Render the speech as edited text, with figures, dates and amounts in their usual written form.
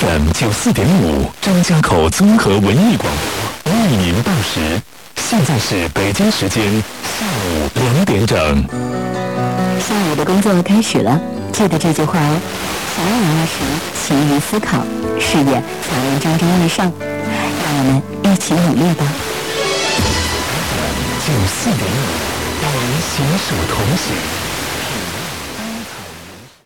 FM 94.5，张家口综合文艺广播，为您报时。现在是北京时间下午2点整。 下午的工作开始了，记得这句话哦。想要拿时，勤于思考，事业才能蒸蒸日上。让我们一起努力吧。 94.5，让我们携手同行。